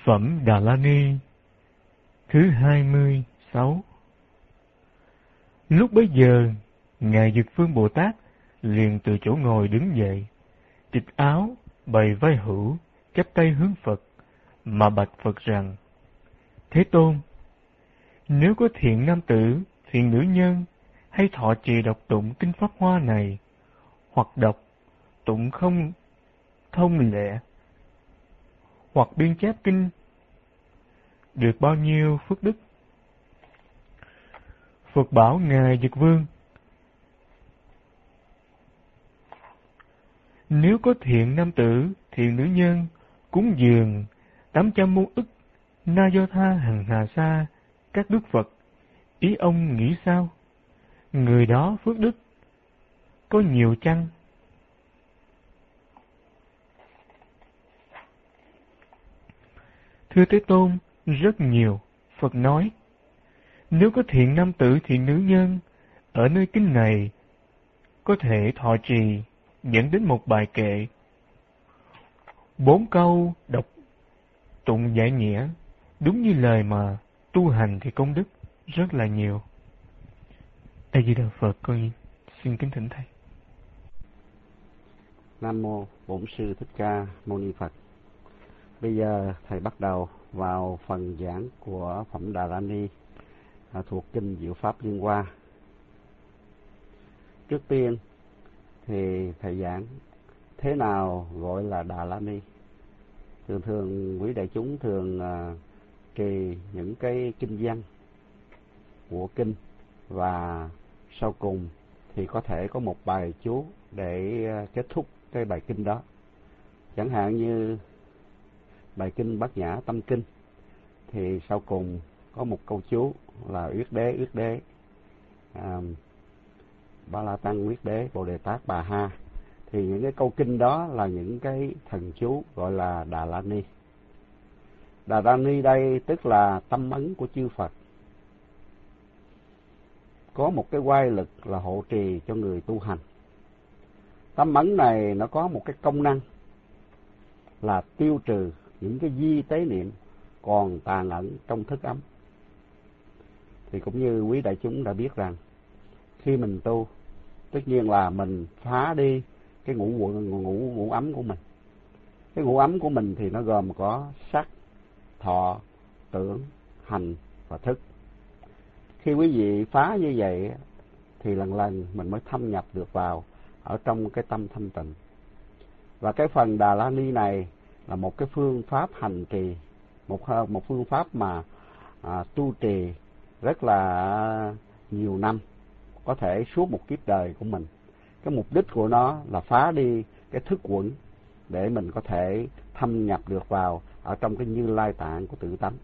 Phẩm Đà La Ni thứ 26. Lúc bấy giờ, Ngài Dực Phương Bồ Tát liền từ chỗ ngồi đứng dậy, trịch áo, bày vai hữu, chắp tay hướng Phật, mà bạch Phật rằng: Thế Tôn, nếu có thiện nam tử, thiện nữ nhân, hay thọ trì đọc tụng kinh Pháp Hoa này, hoặc đọc, tụng không thông lệ, hoặc biên chép kinh, được bao nhiêu phước đức? Phật bảo Ngài Dực Vương: Nếu có thiện nam tử, thiện nữ nhân, cúng dường 800 muôn ức na do tha hằng hà sa các đức Phật, ý ông nghĩ sao? Người đó phước đức có nhiều chăng? Thưa Thế Tôn, rất nhiều. Phật nói: Nếu có thiện nam tử, thiện nữ nhân, ở nơi kinh này có thể thọ trì dẫn đến một bài kệ, 4 câu đọc tụng giải nghĩa, đúng như lời mà tu hành thì công đức rất là nhiều. A Di Đà Phật. Con xin kính thỉnh thầy. Nam mô Bổn Sư Thích Ca Mâu Ni Phật. Bây giờ thầy bắt đầu vào phần giảng của phẩm Đà La Ni thuộc kinh Diệu Pháp Liên Hoa. Trước tiên thì thầy giảng thế nào gọi là Đà La Ni. Thường quý đại chúng thường trì những cái kinh văn của kinh, và sau cùng thì có thể có một bài chú để kết thúc cái bài kinh đó. Chẳng hạn như bài kinh Bát Nhã Tâm Kinh thì sau cùng có một câu chú là Uyết Đế Ba La Tăng Uyết Đế Bồ Đề Tát Bà Ha. Thì những cái câu kinh đó là những cái thần chú gọi là Đà La Ni. Đà La Ni đây tức là tâm ấn của chư Phật, có một cái oai lực là hộ trì cho người tu hành. Tâm ấn này nó có một cái công năng là tiêu trừ những cái di tế niệm còn tàn ẩn trong thức ấm. Thì cũng như quý đại chúng đã biết rằng khi mình tu, tất nhiên là mình phá đi cái ngũ ấm của mình. Cái ngũ ấm của mình thì nó gồm có sắc, thọ, tưởng, hành và thức. Khi quý vị phá như vậy thì lần lần mình mới thâm nhập được vào ở trong cái tâm thanh tịnh. Và cái phần Đà La Ni này là một cái phương pháp hành trì, một phương pháp mà tu trì rất là nhiều năm, có thể suốt một kiếp đời của mình. Cái mục đích của nó là phá đi cái thức quẩn để mình có thể thâm nhập được vào ở trong cái Như Lai tạng của tự tánh.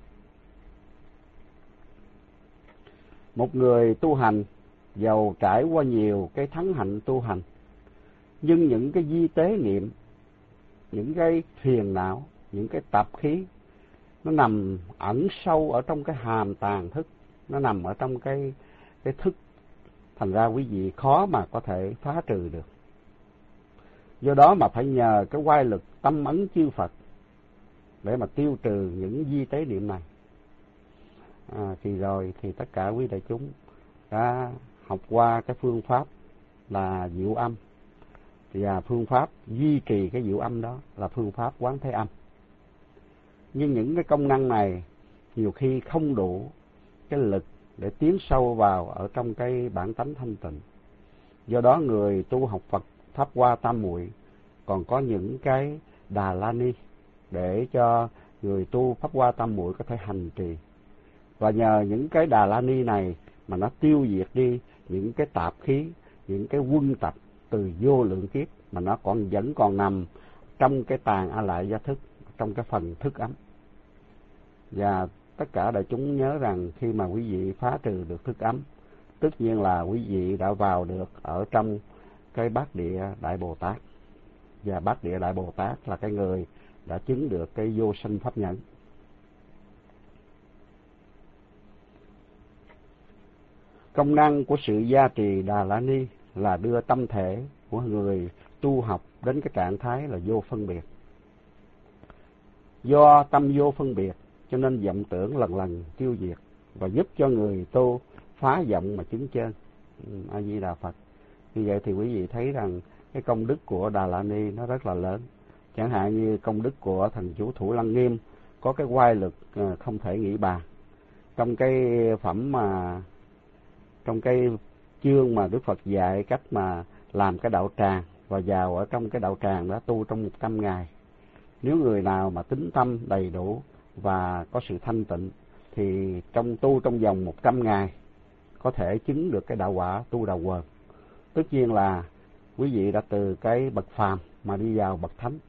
Một người tu hành dầu trải qua nhiều cái thắng hạnh tu hành, nhưng những cái di tế niệm, những cái phiền não, những cái tập khí nó nằm ẩn sâu ở trong cái hàm tàng thức, nó nằm ở trong cái thức. Thành ra quý vị khó mà có thể phá trừ được. Do đó mà phải nhờ cái oai lực tâm ấn chư Phật để mà tiêu trừ những di tế niệm này. Thì rồi thì tất cả quý đại chúng đã học qua cái phương pháp là diệu âm, và phương pháp duy trì cái diệu âm đó là phương pháp Quán Thế Âm. Nhưng những cái công năng này nhiều khi không đủ cái lực để tiến sâu vào ở trong cái bản tánh thanh tịnh. Do đó người tu học Phật Pháp Hoa Tam Muội còn có những cái Đà La Ni để cho người tu Pháp Hoa Tam Muội có thể hành trì. Và nhờ những cái Đà La Ni này mà nó tiêu diệt đi những cái tạp khí, những cái quân tập từ vô lượng kiếp mà nó vẫn còn nằm trong cái tàn a lại gia thức, trong cái phần thức ấm. Và tất cả đại chúng nhớ rằng khi mà quý vị phá trừ được thức ấm, tất nhiên là quý vị đã vào được ở trong cái Bát Địa Đại Bồ Tát. Và Bát Địa Đại Bồ Tát là cái người đã chứng được cái vô sanh pháp nhẫn. Công năng của sự gia trì Đà La Ni là đưa tâm thể của người tu học đến cái trạng thái là vô phân biệt. Do tâm vô phân biệt cho nên vọng tưởng lần lần tiêu diệt, và giúp cho người tu phá vọng mà chứng chân. A Di Đà Phật. Như vậy thì quý vị thấy rằng cái công đức của Đà La Ni nó rất là lớn. Chẳng hạn như công đức của thần chú Thủ Lăng Nghiêm có cái oai lực không thể nghĩ bàn. Trong cái phẩm mà trong cái chương mà Đức Phật dạy cách mà làm cái đạo tràng và vào ở trong cái đạo tràng đó tu trong 100 ngày. Nếu người nào mà tín tâm đầy đủ và có sự thanh tịnh thì trong vòng 100 ngày có thể chứng được cái đạo quả tu đạo quần. Tất nhiên là quý vị đã từ cái bậc phàm mà đi vào bậc thánh.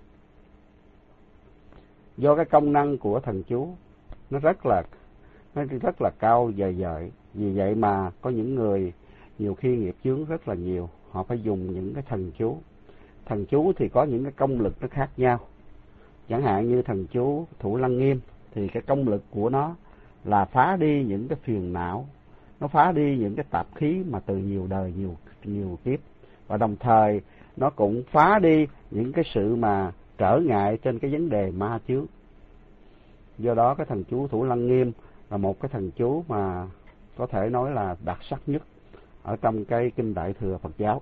Do cái công năng của thần chú nó rất là cao vời vợi. Vì vậy mà có những người nhiều khi nghiệp chướng rất là nhiều, họ phải dùng những cái thần chú. Thần chú thì có những cái công lực nó khác nhau. Chẳng hạn như thần chú Thủ Lăng Nghiêm thì cái công lực của nó là phá đi những cái phiền não, nó phá đi những cái tạp khí mà từ nhiều đời nhiều kiếp, và đồng thời nó cũng phá đi những cái sự mà trở ngại trên cái vấn đề ma chướng. Do đó cái thần chú Thủ Lăng Nghiêm là một cái thần chú mà có thể nói là đặc sắc nhất ở trong cái kinh Đại Thừa Phật giáo.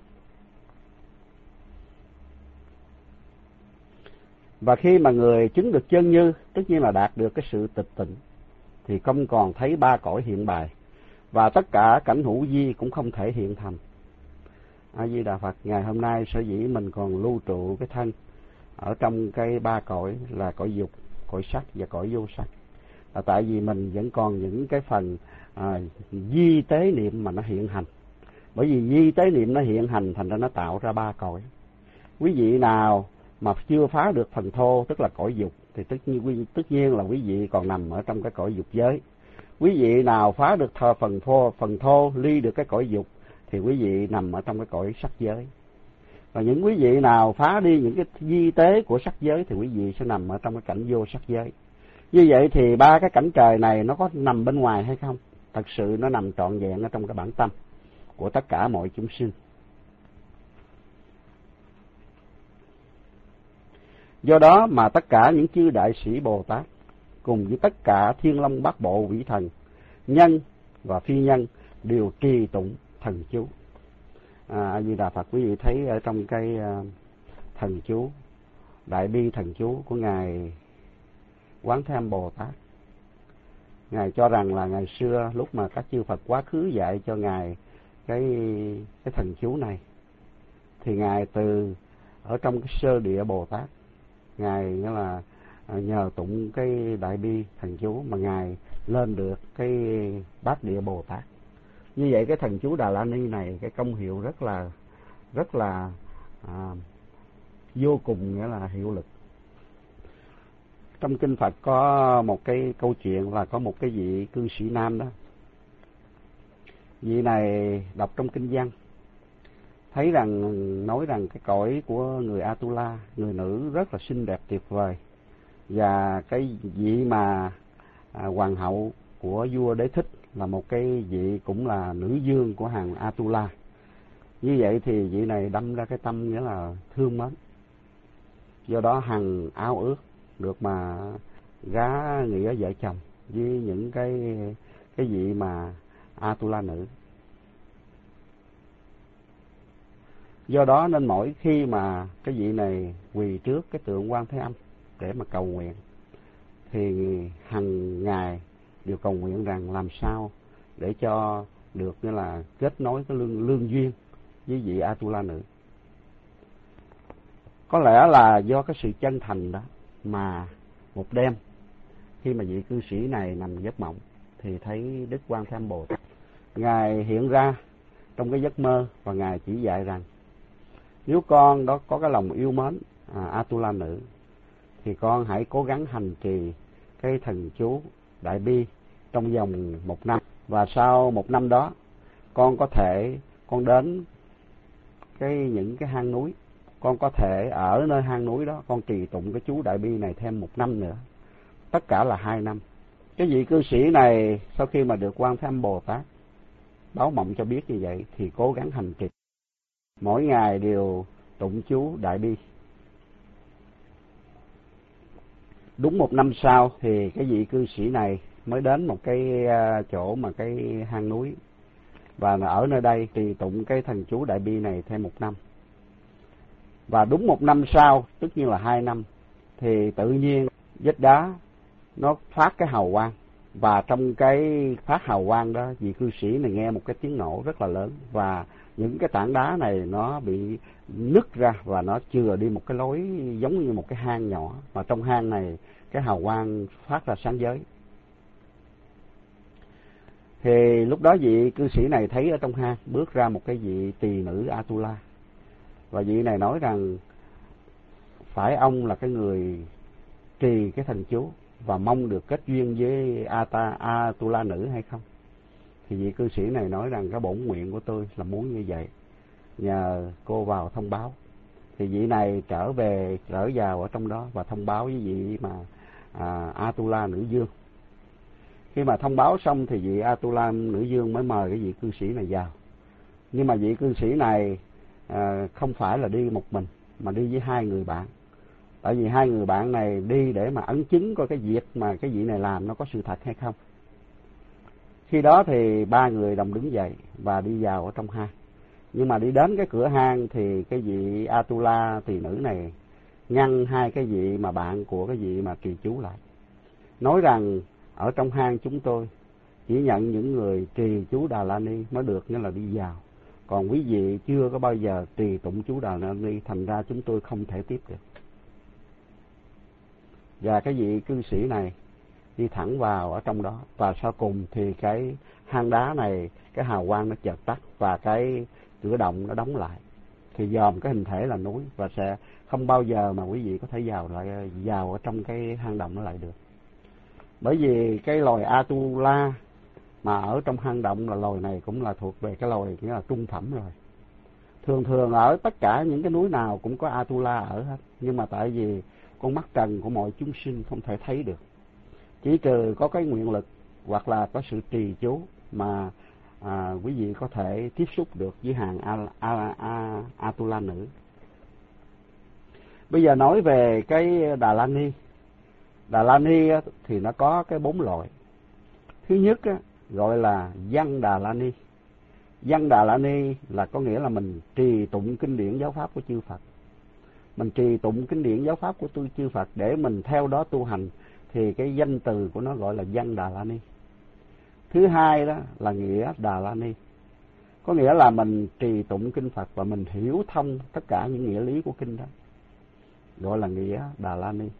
Và khi mà người chứng được chân như, tất nhiên là đạt được cái sự tịch tịnh, thì không còn thấy ba cõi hiện bài, và tất cả cảnh hữu vi cũng không thể hiện thành. A Di Đà Phật. Ngày hôm nay sở dĩ mình còn lưu trụ cái thân ở trong cái ba cõi là cõi dục, cõi sắc và cõi vô sắc, là tại vì mình vẫn còn những cái phần di tế niệm mà nó hiện hành. Bởi vì di tế niệm nó hiện hành, thành ra nó tạo ra ba cõi. Quý vị nào mà chưa phá được phần thô, tức là cõi dục, thì tất nhiên là quý vị còn nằm ở trong cái cõi dục giới. Quý vị nào phá được phần thô ly được cái cõi dục thì quý vị nằm ở trong cái cõi sắc giới. Và những quý vị nào phá đi những cái di tế của sắc giới thì quý vị sẽ nằm ở trong cái cảnh vô sắc giới. Như vậy thì ba cái cảnh trời này nó có nằm bên ngoài hay không? Thật sự nó nằm trọn vẹn ở trong cái bản tâm của tất cả mọi chúng sinh. Do đó mà tất cả những chư đại sĩ Bồ Tát cùng với tất cả thiên long bát bộ vĩ thần, nhân và phi nhân đều trì tụng thần chú. A Di Đà Phật. Quý vị thấy ở trong cái thần chú Đại Bi thần chú của ngài Quán Thế Âm Bồ Tát, ngài cho rằng là ngày xưa lúc mà các chư Phật quá khứ dạy cho ngài cái thần chú này, thì ngài từ ở trong cái sơ địa Bồ Tát, ngài nghĩa là nhờ tụng cái Đại Bi thần chú mà ngài lên được cái Bát Địa Bồ Tát. Như vậy cái thần chú Đà La Ni này cái công hiệu rất là vô cùng, nghĩa là hiệu lực. Trong kinh Phật có một cái câu chuyện là có một cái vị cư sĩ nam đó. Vị này đọc trong kinh văn thấy nói rằng cái cõi của người Atula, người nữ rất là xinh đẹp tuyệt vời, và cái vị mà hoàng hậu của vua Đế Thích là một cái vị cũng là nữ vương của hàng Atula. Như vậy thì vị này đâm ra cái tâm nghĩa là thương mến, do đó hằng ao ước được mà gá nghĩa vợ chồng với những cái vị mà Atula nữ. Do đó nên mỗi khi mà cái vị này quỳ trước cái tượng Quan Thế Âm để mà cầu nguyện, thì hằng ngày đều cầu nguyện rằng làm sao để cho được như là kết nối cái lương duyên với vị Atula nữ. Có lẽ là do cái sự chân thành đó mà một đêm khi mà vị cư sĩ này nằm giấc mộng thì thấy Đức Quan Thế Âm Bồ Tát ngài hiện ra trong cái giấc mơ, và ngài chỉ dạy rằng nếu con đó có cái lòng yêu mến Atula nữ thì con hãy cố gắng hành trì cái thần chú Đại Bi trong vòng 1 năm, và sau 1 năm đó con đến những cái hang núi, con có thể ở nơi hang núi đó con trì tụng cái chú Đại Bi này thêm 1 năm nữa, tất cả là 2 năm. Cái vị cư sĩ này sau khi mà được Quan Thế Âm Bồ Tát báo mộng cho biết như vậy thì cố gắng hành trì, mỗi ngày đều tụng chú Đại Bi. Đúng 1 năm sau thì cái vị cư sĩ này mới đến một cái chỗ mà cái hang núi, và ở nơi đây trì tụng cái thần chú Đại Bi này thêm 1 năm. Và đúng 1 năm sau, tất nhiên là 2 năm, thì tự nhiên vách đá nó phát cái hào quang, và trong cái phát hào quang đó, vị cư sĩ này nghe một cái tiếng nổ rất là lớn, và những cái tảng đá này nó bị nứt ra và nó chừa đi một cái lối giống như một cái hang nhỏ, mà trong hang này cái hào quang phát ra sáng giới. Thì lúc đó vị cư sĩ này thấy ở trong hang bước ra một cái vị tỳ nữ Atula, và vị này nói rằng phải ông là cái người trì cái thần chú và mong được kết duyên với Atula nữ hay không. Thì vị cư sĩ này nói rằng cái bổn nguyện của tôi là muốn như vậy, nhờ cô vào thông báo. Thì vị này trở vào ở trong đó và thông báo với vị mà Atula nữ dương. Khi mà thông báo xong thì vị Atula nữ dương mới mời cái vị cư sĩ này vào. Nhưng mà vị cư sĩ này không phải là đi một mình, mà đi với 2 người bạn. Tại vì 2 người bạn này đi để mà ấn chứng coi cái việc mà cái vị này làm nó có sự thật hay không. Khi đó thì 3 người đồng đứng dậy và đi vào ở trong hang. Nhưng mà đi đến cái cửa hang thì cái vị Atula tỳ nữ này ngăn 2 cái vị mà bạn của cái vị mà trì chú lại, nói rằng ở trong hang chúng tôi chỉ nhận những người trì chú Đà La Ni mới được, nghĩa là đi vào. Còn quý vị chưa có bao giờ trì tụng chú Đà La Ni, thành ra chúng tôi không thể tiếp được. Và cái vị cư sĩ này đi thẳng vào ở trong đó, và sau cùng thì cái hang đá này, cái hào quang nó chợt tắt và cái cửa động nó đóng lại, thì dòm cái hình thể là núi, và sẽ không bao giờ mà quý vị có thể vào ở trong cái hang động nó lại được. Bởi vì cái loài Atula mà ở trong hang động là loài này cũng là thuộc về cái loài nghĩa là trung phẩm rồi. Thường ở tất cả những cái núi nào cũng có Atula ở hết, nhưng mà tại vì con mắt trần của mọi chúng sinh không thể thấy được, chỉ trừ có cái nguyện lực hoặc là có sự trì chú mà quý vị có thể tiếp xúc được với hàng Atula nữ. Bây giờ nói về cái Đà La Ni. Đà La Ni thì nó có cái 4 loại. Thứ nhất gọi là Văn Đà La Ni. Văn Đà La Ni là có nghĩa là mình trì tụng kinh điển giáo pháp của chư Phật. Mình trì tụng kinh điển giáo pháp của chư Phật để mình theo đó tu hành, thì cái danh từ của nó gọi là Văn Đà La Ni. Thứ hai đó là Nghĩa Đà La Ni. Có nghĩa là mình trì tụng kinh Phật và mình hiểu thông tất cả những nghĩa lý của kinh đó, gọi là Nghĩa Đà La Ni.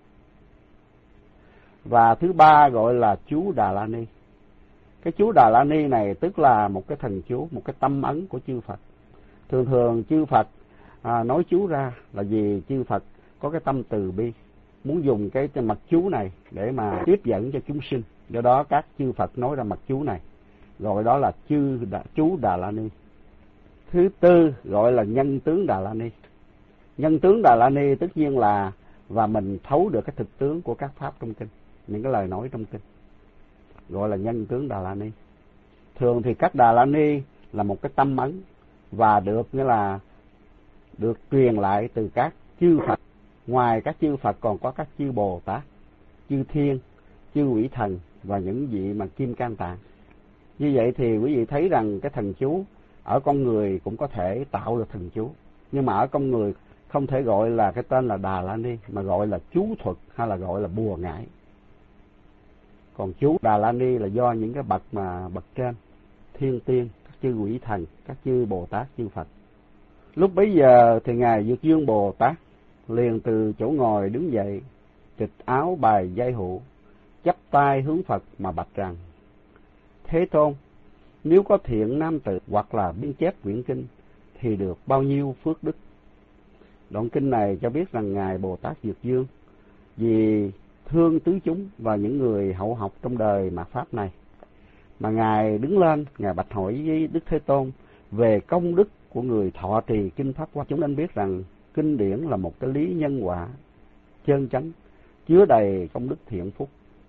Và thứ ba gọi là chú Đà La Ni. Cái chú Đà La Ni này tức là một cái thần chú, một cái tâm ấn của chư Phật. Thường chư Phật nói chú ra là vì chư Phật có cái tâm từ bi, muốn dùng cái mặt chú này để mà tiếp dẫn cho chúng sinh. Do đó các chư Phật nói ra mặt chú này, gọi đó là chú Đà La Ni. Thứ tư gọi là nhân tướng Đà La Ni. Nhân tướng Đà La Ni tất nhiên là và mình thấu được cái thực tướng của các pháp trong kinh, những cái lời nói trong kinh, gọi là nhân tướng Đà La Ni. Thường thì các Đà La Ni là một cái tâm ấn và nghĩa là được truyền lại từ các chư Phật. Ngoài các chư Phật còn có các chư Bồ Tát, chư Thiên, chư Quỷ Thần và những vị mà Kim Cang Tạng. Như vậy thì quý vị thấy rằng cái thần chú ở con người cũng có thể tạo được thần chú, nhưng mà ở con người không thể gọi là cái tên là Đà La Ni, mà gọi là chú thuật hay là gọi là bùa ngải. Còn chú Đà La Ni là do những cái bậc trên, thiên tiên, các chư Quỷ Thần, các chư Bồ Tát, chư Phật. Lúc bấy giờ thì Ngài Dược Dương Bồ Tát liền từ chỗ ngồi đứng dậy, trịch áo bài giai hụ, chắp tay hướng Phật mà bạch rằng: Thế Tôn, nếu có thiện nam tử hoặc là biên chép quyển kinh thì được bao nhiêu phước đức? Đoạn kinh này cho biết rằng Ngài Bồ Tát Dược Dương vì thương tứ chúng và những người hậu học trong đời mạt pháp này, mà Ngài đứng lên, Ngài bạch hỏi với Đức Thế Tôn về công đức của người thọ trì kinh pháp hoa. Chúng nên biết rằng kinh điển là một cái lý nhân quả chân chánh, chứa đầy công đức thiện phúc.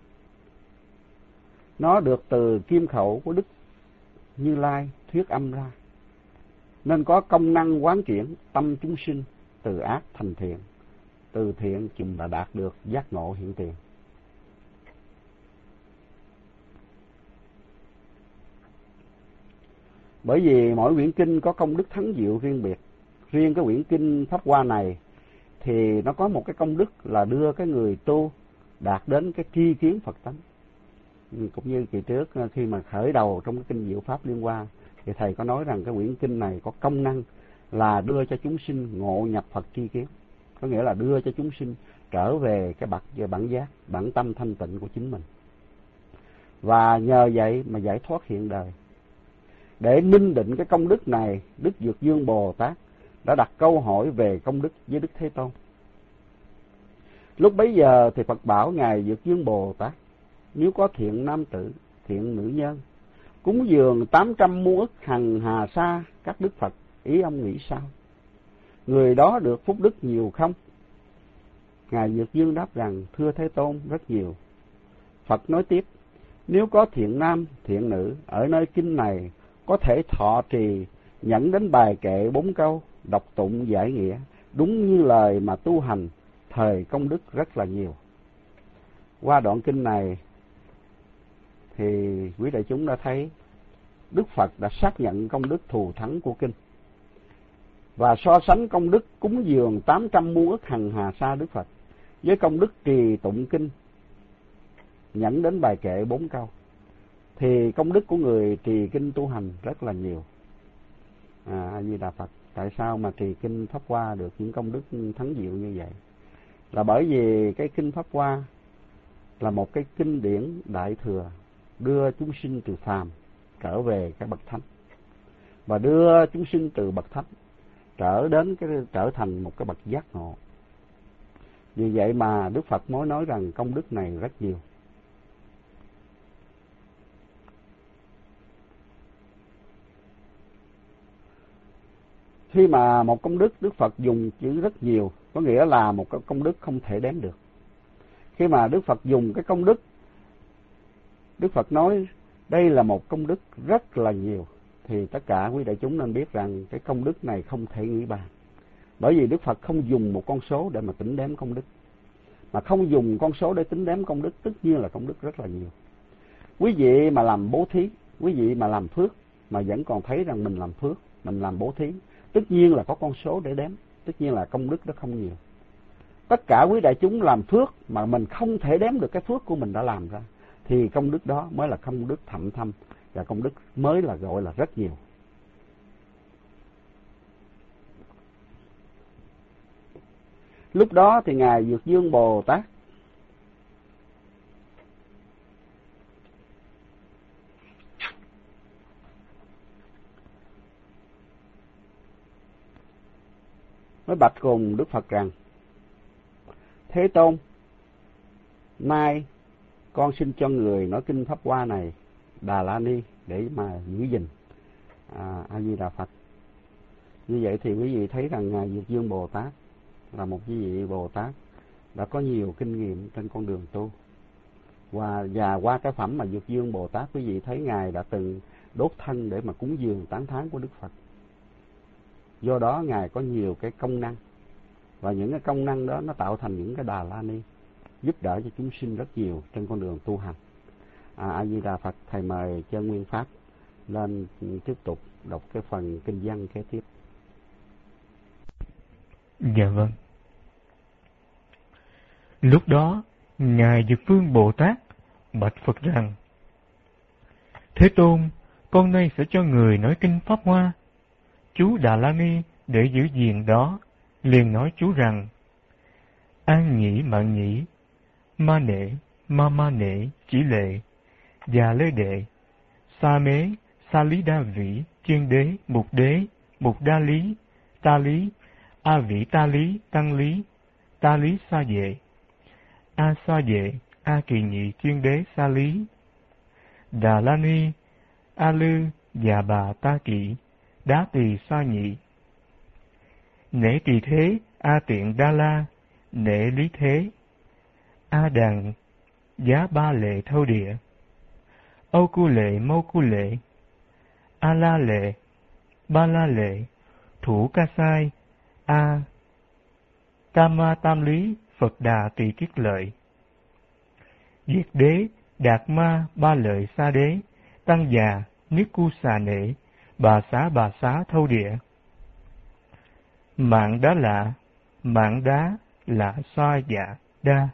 Nó được từ kim khẩu của Đức Như Lai thuyết âm ra, nên có công năng quán chuyển tâm chúng sinh từ ác thành thiện, từ thiện chúng đã đạt được giác ngộ hiện tiền. Bởi vì mỗi quyển kinh có công đức thắng diệu riêng biệt. Riêng cái quyển kinh Pháp Hoa này thì nó có một cái công đức là đưa cái người tu đạt đến cái tri kiến Phật tánh. Cũng như kỳ trước khi mà khởi đầu trong cái kinh Diệu Pháp Liên Hoa thì thầy có nói rằng cái quyển kinh này có công năng là đưa cho chúng sinh ngộ nhập Phật tri kiến. Có nghĩa là đưa cho chúng sinh trở về cái bản giác, bản tâm thanh tịnh của chính mình. Và nhờ vậy mà giải thoát hiện đời. Để minh định cái công đức này, Đức Dược Dương Bồ Tát đã đặt câu hỏi về công đức với Đức Thế Tôn. Lúc bấy giờ thì Phật bảo Ngài Dược Dương Bồ Tát, nếu có thiện nam tử, thiện nữ nhân, cúng dường 800 muôn ức hằng hà sa các đức Phật, ý ông nghĩ sao? Người đó được phúc đức nhiều không? Ngài Dược Dương đáp rằng, thưa Thế Tôn, rất nhiều. Phật nói tiếp, nếu có thiện nam, thiện nữ, ở nơi kinh này có thể thọ trì, nhẫn đến bài kệ 4 câu, đọc tụng giải nghĩa, đúng như lời mà tu hành, thời công đức rất là nhiều. Qua đoạn kinh này thì quý đại chúng đã thấy Đức Phật đã xác nhận công đức thù thắng của kinh và so sánh công đức cúng dường 800 muôn ức hằng hà sa Đức Phật với công đức trì tụng kinh, nhẫn đến bài kệ 4 câu, thì công đức của người trì kinh tu hành rất là nhiều. A Di Đà Phật. Tại sao mà trì kinh Pháp Hoa được những công đức thắng diệu như vậy? Là bởi vì cái kinh Pháp Hoa là một cái kinh điển đại thừa đưa chúng sinh từ phàm trở về cái bậc thánh, và đưa chúng sinh từ bậc thánh trở thành một cái bậc giác ngộ. Vì vậy mà Đức Phật mới nói rằng công đức này rất nhiều. Khi mà một công đức Đức Phật dùng chữ rất nhiều, có nghĩa là một cái công đức không thể đếm được. Khi mà Đức Phật dùng cái công đức, Đức Phật nói đây là một công đức rất là nhiều, thì tất cả quý đại chúng nên biết rằng cái công đức này không thể nghĩ bàn. Bởi vì Đức Phật không dùng một con số để mà tính đếm công đức, mà không dùng con số để tính đếm công đức, tất nhiên là công đức rất là nhiều. Quý vị mà làm bố thí, quý vị mà làm phước mà vẫn còn thấy rằng mình làm phước, mình làm bố thí, tất nhiên là có con số để đếm, tất nhiên là công đức đó không nhiều. Tất cả quý đại chúng làm phước mà mình không thể đếm được cái phước của mình đã làm ra, thì công đức đó mới là công đức thậm thâm, và công đức mới là gọi là rất nhiều. Lúc đó thì Ngài Dược Dương Bồ Tát mới bạch cùng Đức Phật rằng, Thế Tôn, nay con xin cho người nói kinh Pháp Hoa này Đà La Ni để mà giữ gìn. A Di Đà Phật. Như vậy thì quý vị thấy rằng Ngài Dược Dương Bồ Tát là một vị Bồ Tát đã có nhiều kinh nghiệm trên con đường tu. Và qua cái phẩm mà Dược Dương Bồ Tát, quý vị thấy Ngài đã từng đốt thân để mà cúng dường tán thán của Đức Phật. Do đó Ngài có nhiều cái công năng, và những cái công năng đó nó tạo thành những cái Đà La Ni, giúp đỡ cho chúng sinh rất nhiều trên con đường tu hành. A Di Đà Phật. Thầy mời Chân Nguyên Pháp lên tiếp tục đọc cái phần kinh văn kế tiếp. Dạ vâng. Lúc đó Ngài Dược Phương Bồ Tát bạch Phật rằng, Thế Tôn, con nay sẽ cho người nói kinh Pháp Hoa. Chú Đà La Ni để giữ gìn đó liền nói chú rằng, An nhĩ mạng nhĩ, ma nể, ma nể, chỉ lệ, già lê đệ, sa mế, sa lý đa vĩ, chuyên đế, mục đa lý, ta lý, a vĩ ta lý, tăng lý, ta lý sa vệ, a sa vệ, a kỳ nhị, chuyên đế, sa lý, Đà La Ni, a lư, già bà ta kỵ, đá tỳ sa nhị, nể tỳ thế, a tiện đa la, nể lý thế, a đằng, giá ba lệ thâu địa, âu cu lệ, mâu cu lệ, a la lệ, ba la lệ, thủ ca sai, a tam ma tam lý, Phật đà tỳ kiết lợi, diệt đế, đạt ma ba lợi sa đế, tăng già, niết cu xà nể, bà xá thâu địa. Mạng đá lạ, mạng đá lạ xoa dạ đa.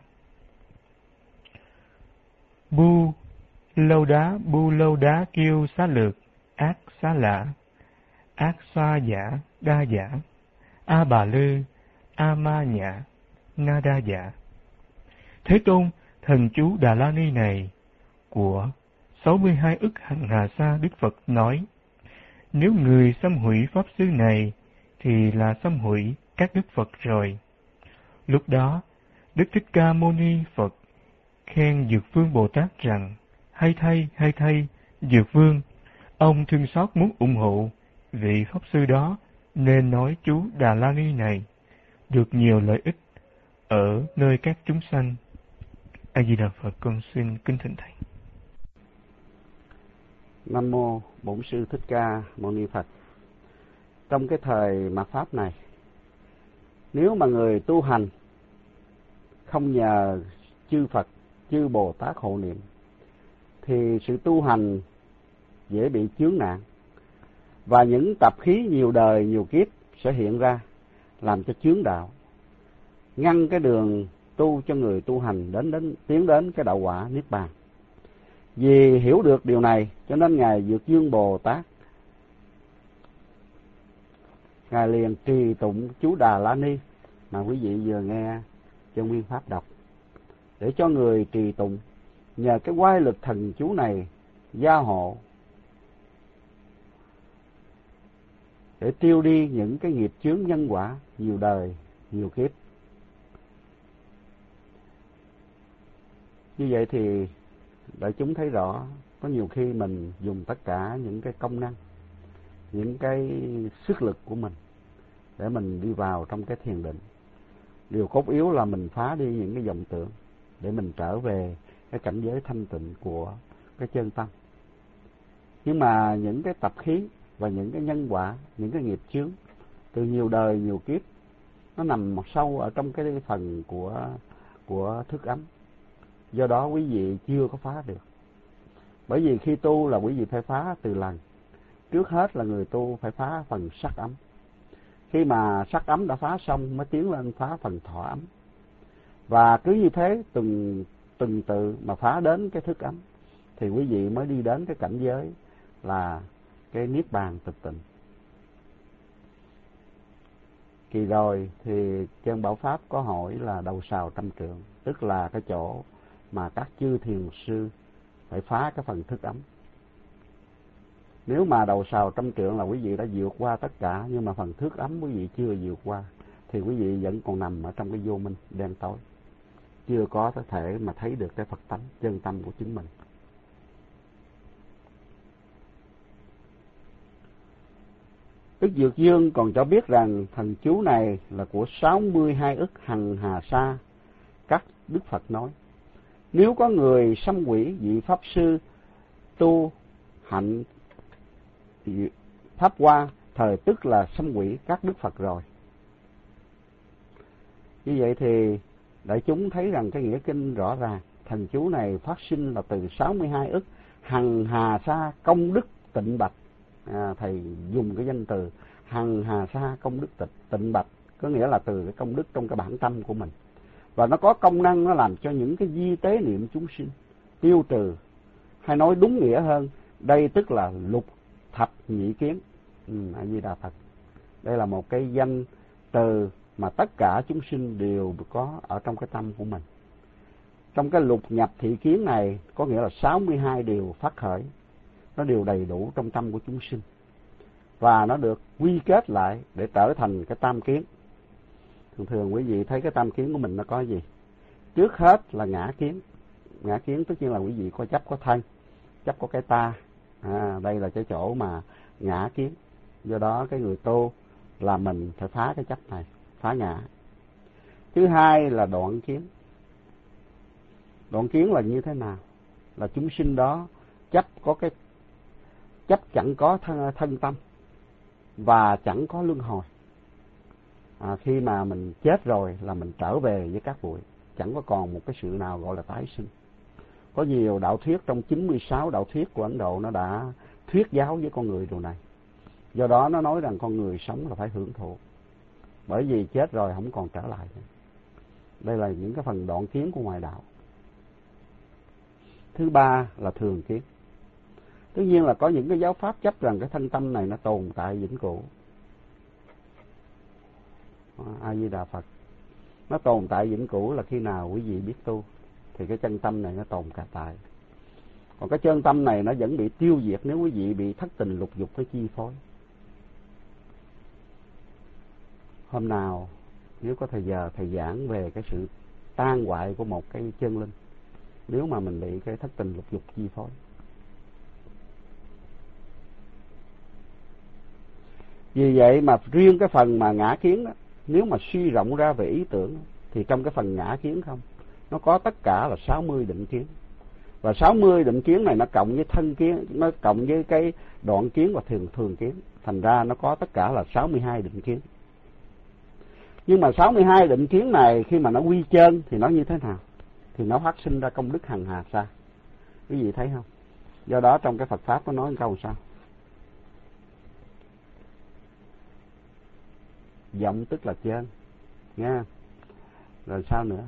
Bu lâu đá kêu xá lược, ác xá lạ, ác xoa dạ đa giả. A bà lư, a ma nhã, na đa dạ. Thế Tôn, thần chú Đà La Ni này của 62 ức hằng hà sa Đức Phật nói, nếu người xâm hủy pháp sư này thì là xâm hủy các Đức Phật rồi. Lúc đó, Đức Thích Ca Mâu Ni Phật khen Dược Vương Bồ Tát rằng, hay thay, Dược Vương, ông thương xót muốn ủng hộ vị pháp sư đó nên nói chú Đà La Ni này, được nhiều lợi ích ở nơi các chúng sanh. A Di Đà Phật. Con xin kính thỉnh thầy. Nam mô Bổn Sư Thích Ca Mâu Ni Phật. Trong cái thời mạt pháp này, nếu mà người tu hành không nhờ chư Phật, chư Bồ Tát hộ niệm, thì sự tu hành dễ bị chướng nạn, và những tập khí nhiều đời nhiều kiếp sẽ hiện ra làm cho chướng đạo, ngăn cái đường tu cho người tu hành tiến đến cái đạo quả niết bàn. Vì hiểu được điều này, cho nên ngài Dược Dương Bồ Tát ngài liền trì tụng chú Đà La Ni mà quý vị vừa nghe trong Nguyên Pháp đọc, để cho người trì tụng, nhờ cái oai lực thần chú này gia hộ để tiêu đi những cái nghiệp chướng nhân quả nhiều đời nhiều kiếp. Như vậy thì đại chúng thấy rõ, có nhiều khi mình dùng tất cả những cái công năng, những cái sức lực của mình để mình đi vào trong cái thiền định. Điều cốt yếu là mình phá đi những cái vọng tưởng để mình trở về cái cảnh giới thanh tịnh của cái chân tâm. Nhưng mà những cái tập khí và những cái nhân quả, những cái nghiệp chướng từ nhiều đời nhiều kiếp, nó nằm sâu ở trong cái phần của thức ấm. Do đó quý vị chưa có phá được. Bởi vì khi tu là quý vị phải phá từ lần. Trước hết là người tu phải phá phần sắc ấm. Khi mà sắc ấm đã phá xong mới tiến lên phá phần thọ ấm. Và cứ như thế từng tự mà phá đến cái thức ấm, thì quý vị mới đi đến cái cảnh giới là cái niết bàn tịch tịnh. Kỳ rồi thì trên Bảo Pháp có hỏi là đầu sào trăm trượng, tức là cái chỗ mà các chư thiền sư phải phá cái phần thức ấm. Nếu mà đầu sào trăm trượng là quý vị đã vượt qua tất cả, nhưng mà phần thức ấm quý vị chưa vượt qua, thì quý vị vẫn còn nằm ở trong cái vô minh đen tối, chưa có thể mà thấy được cái Phật tánh chân tâm của chính mình. Đức Dược Dương còn cho biết rằng thần chú này là của 62 ức hằng hà sa các Đức Phật nói. Nếu có người xâm quỷ vị pháp sư tu hạnh pháp hoa, thời tức là xâm quỷ các Đức Phật rồi. Như vậy thì đại chúng thấy rằng cái nghĩa kinh rõ ràng, thần chú này phát sinh là từ 62 ức hằng hà sa công đức tịnh bạch. Thầy dùng cái danh từ hằng hà sa công đức tịnh bạch, có nghĩa là từ cái công đức trong cái bản tâm của mình. Và nó có công năng nó làm cho những cái di tế niệm chúng sinh tiêu trừ, hay nói đúng nghĩa hơn, đây tức là lục thập nhị kiến. A Di Đà Phật. Đây là một cái danh từ mà tất cả chúng sinh đều có ở trong cái tâm của mình. Trong cái lục nhập thị kiến này có nghĩa là 62 điều phát khởi, nó đều đầy đủ trong tâm của chúng sinh, và nó được quy kết lại để trở thành cái tam kiến. Thường quý vị thấy cái tam kiến của mình nó có gì? Trước hết là ngã kiến. Ngã kiến tất nhiên là quý vị có chấp có thân, chấp có cái ta. Đây là cái chỗ mà ngã kiến. Do đó cái người tu là mình phải phá cái chấp này, phá ngã. Thứ hai là đoạn kiến. Đoạn kiến là như thế nào? Là chúng sinh đó chấp chẳng có thân tâm và chẳng có luân hồi. Khi mà mình chết rồi là mình trở về với các bụi, chẳng có còn một cái sự nào gọi là tái sinh. Có nhiều đạo thuyết, trong 96 đạo thuyết của Ấn Độ nó đã thuyết giáo với con người điều này. Do đó nó nói rằng con người sống là phải hưởng thụ, bởi vì chết rồi không còn trở lại nữa. Đây là những cái phần đoạn kiến của ngoại đạo. Thứ ba là thường kiến. Tất nhiên là có những cái giáo pháp chấp rằng cái thân tâm này nó tồn tại vĩnh cửu. A Di Đà Phật. Nó tồn tại vĩnh cửu là khi nào quý vị biết tu thì cái chân tâm này nó tồn tại. Còn cái chân tâm này nó vẫn bị tiêu diệt nếu quý vị bị thất tình lục dục nó chi phối. Hôm nào nếu có thời giờ thầy giảng về cái sự tan hoại của một cái chân linh nếu mà mình bị cái thất tình lục dục chi phối. Vì vậy mà riêng cái phần mà ngã kiến đó, nếu mà suy rộng ra về ý tưởng thì trong cái phần ngã kiến không, nó có tất cả là 60 định kiến. Và 60 định kiến này nó cộng với thân kiến, nó cộng với cái đoạn kiến và thường kiến. Thành ra nó có tất cả là 62 định kiến. Nhưng mà 62 định kiến này khi mà nó quy chân thì nó như thế nào? Thì nó phát sinh ra công đức hằng hà sa. Quý vị thấy không? Do đó trong cái Phật Pháp nó nói câu sao? Vọng tức là chân. Nghe. Rồi sao nữa?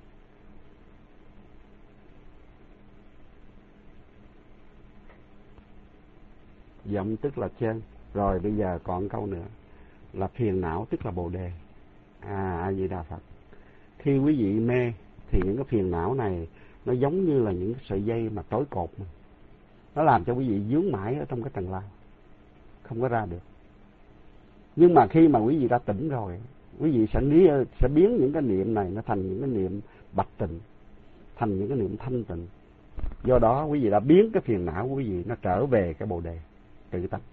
Vọng tức là chân. Rồi bây giờ còn câu nữa là phiền não tức là bồ đề. A Di Đà Phật. Khi quý vị mê thì những cái phiền não này nó giống như là những sợi dây mà trói cột mà. Nó làm cho quý vị vướng mãi ở trong cái tầng lao, không có ra được. Nhưng mà khi mà quý vị đã tỉnh rồi, quý vị sẽ biến những cái niệm này nó thành những cái niệm bạch tịnh, thành những cái niệm thanh tịnh. Do đó quý vị đã biến cái phiền não của quý vị nó trở về cái bồ đề tự tánh.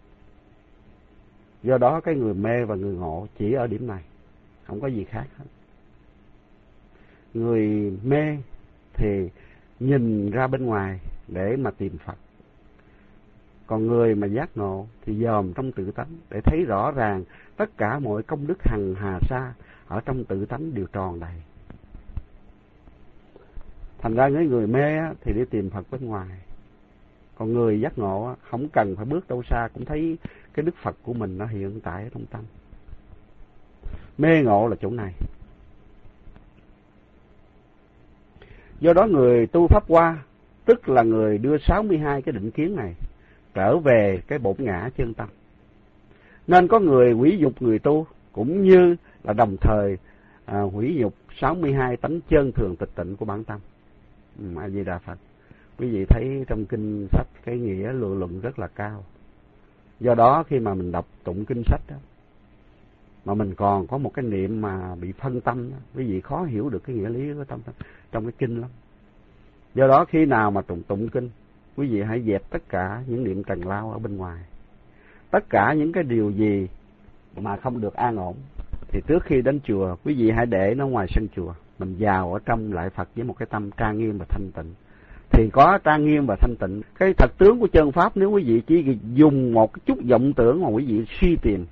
Do đó cái người mê và người ngộ chỉ ở điểm này, không có gì khác hết. Người mê thì nhìn ra bên ngoài để mà tìm Phật. Còn người mà giác ngộ thì dòm trong tự tánh để thấy rõ ràng tất cả mọi công đức hằng hà sa ở trong tự tánh đều tròn đầy. Thành ra những người mê thì đi tìm Phật bên ngoài. Còn người giác ngộ không cần phải bước đâu xa cũng thấy cái Đức Phật của mình nó hiện tại ở trong tâm. Mê ngộ là chỗ này. Do đó người tu Pháp Hoa, tức là người đưa 62 cái định kiến này trở về cái bổn ngã chân tâm. Nên có người hủy dục người tu, cũng như là đồng thời hủy dục 62 tánh chân thường tịch tịnh của bản tâm. A Di Đà Phật. Quý vị thấy trong kinh sách cái nghĩa luận rất là cao. Do đó khi mà mình đọc tụng kinh sách đó, mà mình còn có một cái niệm mà bị phân tâm đó, quý vị khó hiểu được cái nghĩa lý của tâm trong cái kinh lắm. Do đó khi nào mà tụng kinh, quý vị hãy dẹp tất cả những niệm trần lao ở bên ngoài. Tất cả những cái điều gì mà không được an ổn thì trước khi đến chùa, quý vị hãy để nó ngoài sân chùa. Mình vào ở trong lại Phật với một cái tâm trang nghiêm và thanh tịnh. Thì có trang nghiêm và thanh tịnh. Cái thật tướng của chân Pháp nếu quý vị chỉ dùng một chút vọng tưởng mà quý vị suy tìm.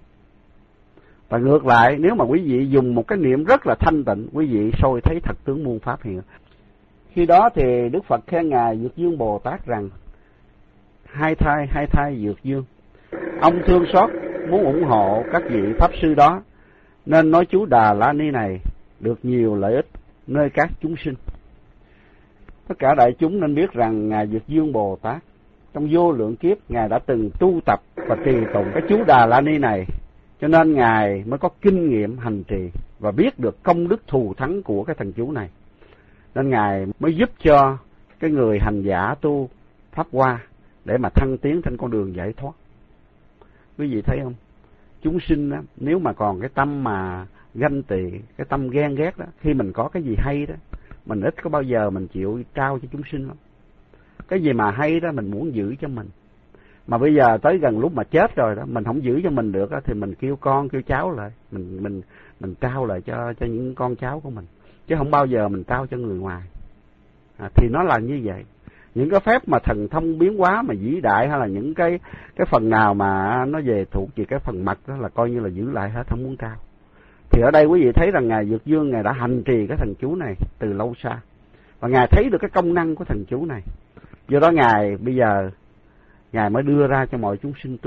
Và ngược lại, nếu mà quý vị dùng một cái niệm rất là thanh tịnh, quý vị soi thấy thật tướng muôn Pháp hiện. Khi đó thì Đức Phật khen Ngài Dược Dương Bồ Tát rằng: hai thai Dược Dương, ông thương xót muốn ủng hộ các vị Pháp Sư đó, nên nói chú Đà La Ni này được nhiều lợi ích nơi các chúng sinh. Tất cả đại chúng nên biết rằng Ngài Dược Dương Bồ Tát trong vô lượng kiếp Ngài đã từng tu tập và trì tụng cái chú Đà La Ni này, cho nên Ngài mới có kinh nghiệm hành trì và biết được công đức thù thắng của cái thần chú này. Nên Ngài mới giúp cho cái người hành giả tu Pháp Hoa để mà thăng tiến trên con đường giải thoát. Quý vị thấy không? Chúng sinh đó, nếu mà còn cái tâm mà ganh tị, cái tâm ghen ghét đó, khi mình có cái gì hay đó, mình ít có bao giờ mình chịu trao cho chúng sinh lắm. Cái gì mà hay đó mình muốn giữ cho mình. Mà bây giờ tới gần lúc mà chết rồi đó, mình không giữ cho mình được đó, thì mình kêu con kêu cháu lại, mình trao lại cho những con cháu của mình, chứ không bao giờ mình trao cho người ngoài. Thì nó là như vậy. Những cái phép mà thần thông biến hóa mà vĩ đại, hay là những cái phần nào mà nó về thuộc về cái phần mặt đó, là coi như là giữ lại hết, không muốn trao. Thì ở đây quý vị thấy rằng Ngài Dược Dương Ngài đã hành trì cái thần chú này từ lâu xa, và Ngài thấy được cái công năng của thần chú này. Do đó Ngài bây giờ Ngài mới đưa ra cho mọi chúng sinh tu hành.